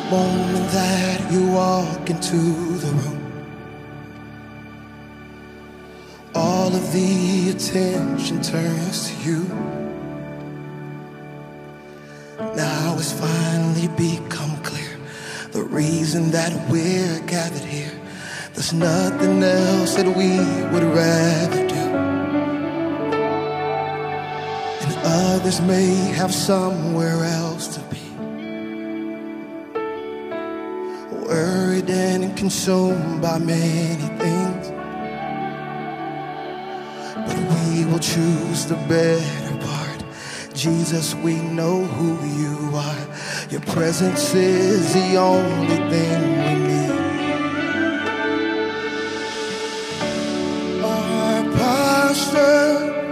moment that you walk into the room, all of the attention turns to you. Now it's finally become clear the reason that we're gathered here. There's nothing else that we would rather do, and others may have somewhere else to be, worried and consumed by many things. But we will choose the better part. Jesus, we know who you are. Your presence is the only thing we need. Our posture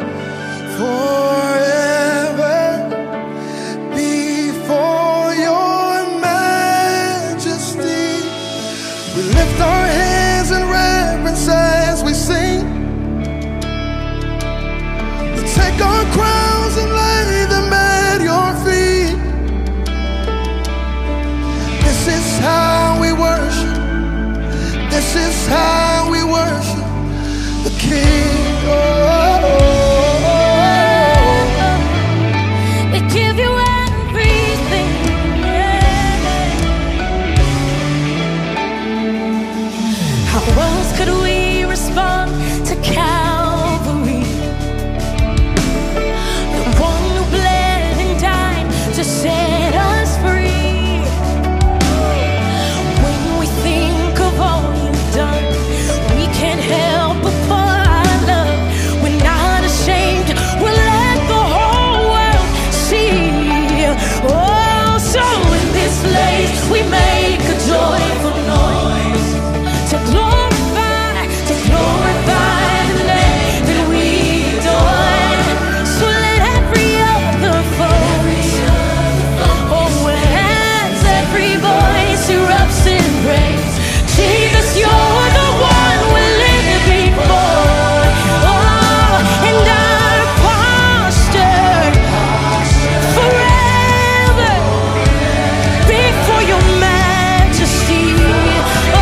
forever before your majesty. We lift our hands in reverence as we sing. We take our crowns and lay them at your feet. This is how we worship. This is how we worship the King. We give you everything. How else could we respond to Calvary? The one who bled and died to set us free. When we think of all you've done, we can't help but pour our love. We're not ashamed. We'll let the whole world see. Oh, so in this place we make a joyful noise to glorify the name that we adore. So let every other voice, oh, as every voice erupts in praise. Jesus, you're the one we live before. Oh, and our posture forever before your majesty. Oh,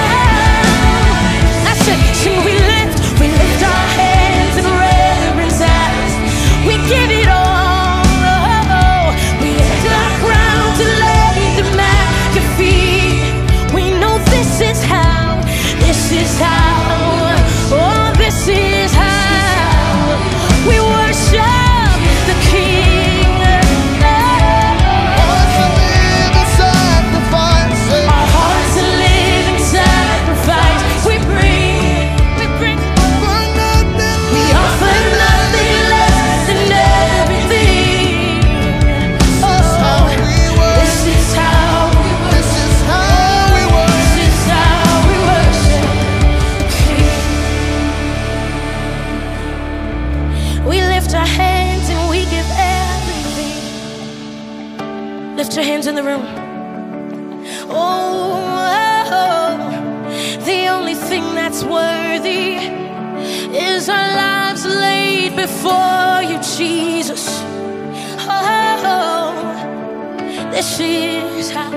I said, sing, we lift our hands in reverence as we give it all. We lift our crown to lay them at your feet. We know this is how, oh, this is how we worship the King. Our hearts a living sacrifice. We offer nothing less than everything. Oh, this is how we worship King. We lift our hands and we give everything. Lift your hands in the room. Oh, the only thing that's worthy is our lives laid before you, Jesus. Oh, this is how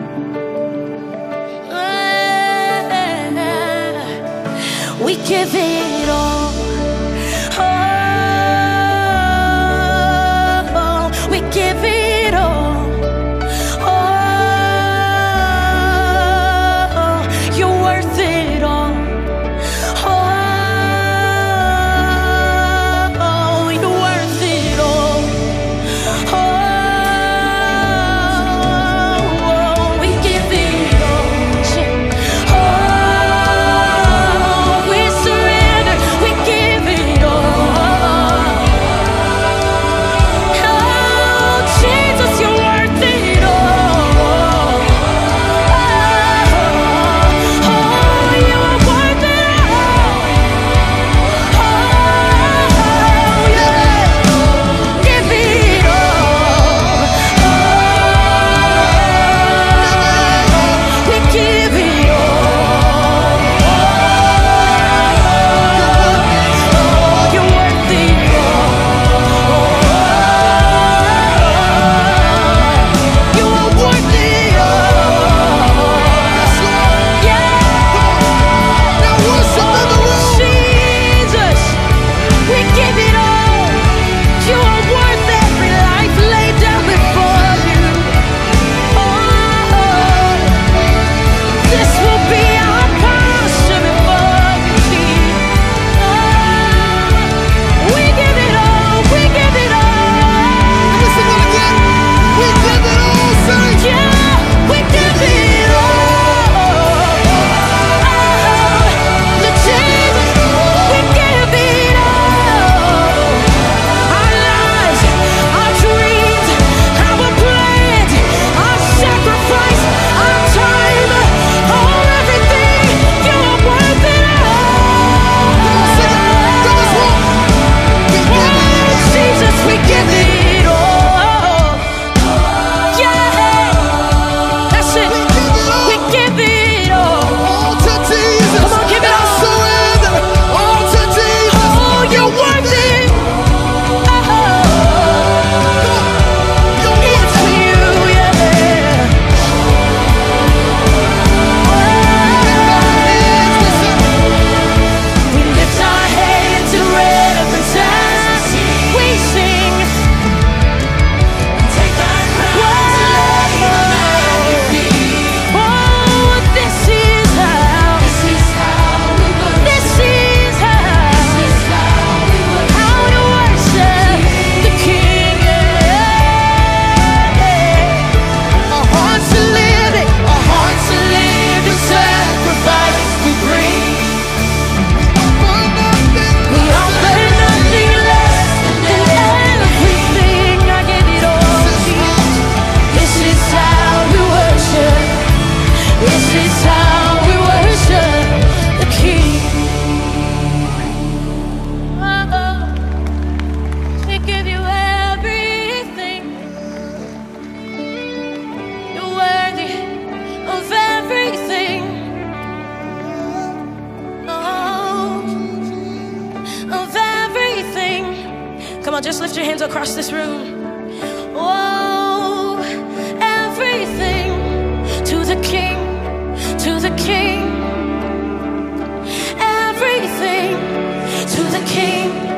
we give it all. Oh, we give it all. Oh, you're worth it all. Oh, you're worth it all. Oh, we give it all. Oh, we surrender. on, just lift your hands across this room. Oh, everything to the King, to the King. Everything to the King.